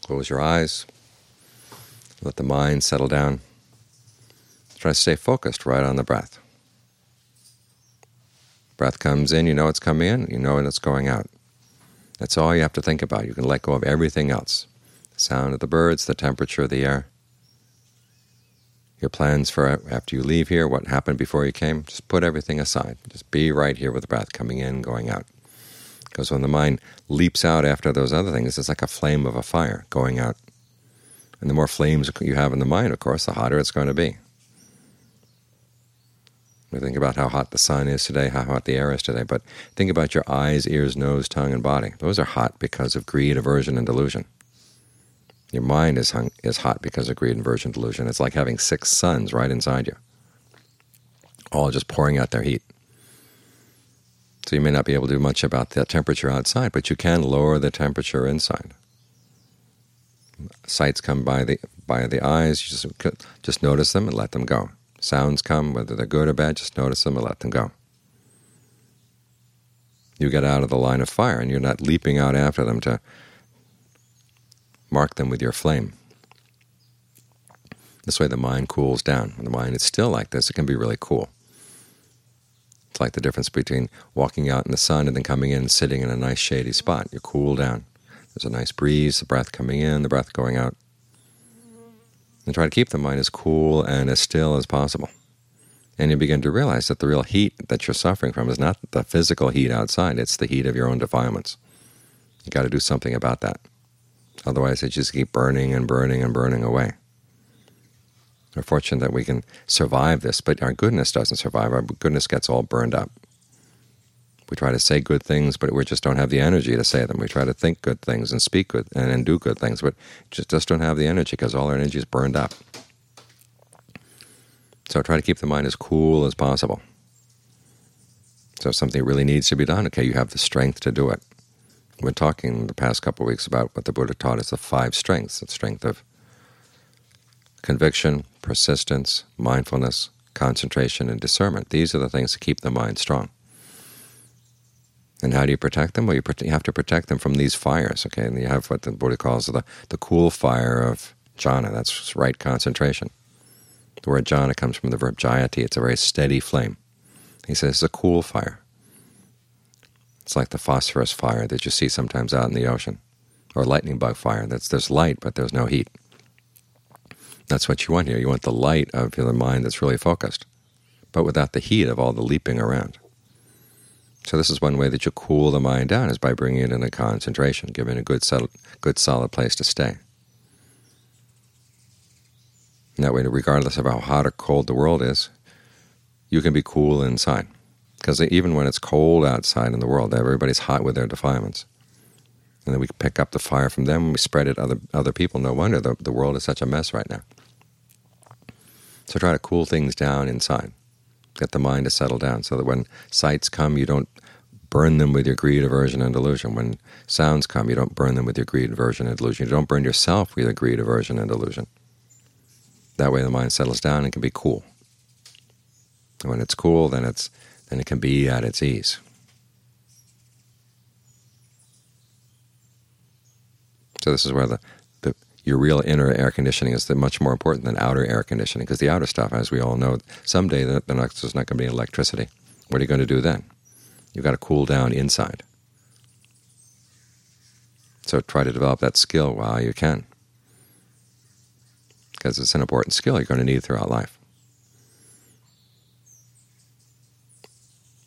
Close your eyes. Let the mind settle down. Try to stay focused right on the breath. Breath comes in, you know it's coming in, you know it's going out. That's all you have to think about. You can let go of everything else. The sound of the birds, the temperature of the air, your plans for after you leave here, what happened before you came, just put everything aside. Just be right here with the breath coming in, going out. Because when the mind leaps out after those other things, it's like a flame of a fire going out. And the more flames you have in the mind, of course, the hotter it's going to be. We think about how hot the sun is today, how hot the air is today, but think about your eyes, ears, nose, tongue, and body. Those are hot because of greed, aversion, and delusion. Your mind is hot because of greed, aversion, and delusion. It's like having 6 suns right inside you, all just pouring out their heat. So you may not be able to do much about the temperature outside, but you can lower the temperature inside. Sights come by the eyes, you just notice them and let them go. Sounds come, whether they're good or bad, just notice them and let them go. You get out of the line of fire, and you're not leaping out after them to mark them with your flame. This way the mind cools down. When the mind is still like this, it can be really cool. It's like the difference between walking out in the sun and then coming in and sitting in a nice shady spot. You cool down. There's a nice breeze, the breath coming in, the breath going out. And try to keep the mind as cool and as still as possible. And you begin to realize that the real heat that you're suffering from is not the physical heat outside, it's the heat of your own defilements. You've got to do something about that. Otherwise they just keep burning and burning and burning away. We're fortunate that we can survive this, but our goodness doesn't survive. Our goodness gets all burned up. We try to say good things, but we just don't have the energy to say them. We try to think good things and speak good and do good things, but just don't have the energy because all our energy is burned up. So try to keep the mind as cool as possible. So if something really needs to be done, okay, you have the strength to do it. We're talking the past couple of weeks about what the Buddha taught us, the 5 strengths, the strength of conviction, persistence, mindfulness, concentration, and discernment. These are the things that keep the mind strong. And how do you protect them? Well, you have to protect them from these fires, okay? And you have what the Buddha calls the cool fire of jhana. That's right concentration. The word jhana comes from the verb jayati. It's a very steady flame. He says it's a cool fire. It's like the phosphorus fire that you see sometimes out in the ocean, or lightning bug fire. There's light, but there's no heat. That's what you want here. You want the light of your mind that's really focused, but without the heat of all the leaping around. So this is one way that you cool the mind down, is by bringing it into concentration, giving it a good solid place to stay. And that way, regardless of how hot or cold the world is, you can be cool inside. Because even when it's cold outside in the world, everybody's hot with their defilements. And then we pick up the fire from them and we spread it to other people. No wonder the world is such a mess right now. So try to cool things down inside. Get the mind to settle down so that when sights come, you don't burn them with your greed, aversion, and delusion. When sounds come, you don't burn them with your greed, aversion, and delusion. You don't burn yourself with your greed, aversion, and delusion. That way the mind settles down and can be cool. And when it's cool, then it can be at its ease. So this is where your real inner air conditioning is much more important than outer air conditioning, because the outer stuff, as we all know, someday there's not going to be electricity. What are you going to do then? You've got to cool down inside. So try to develop that skill while you can, because it's an important skill you're going to need throughout life.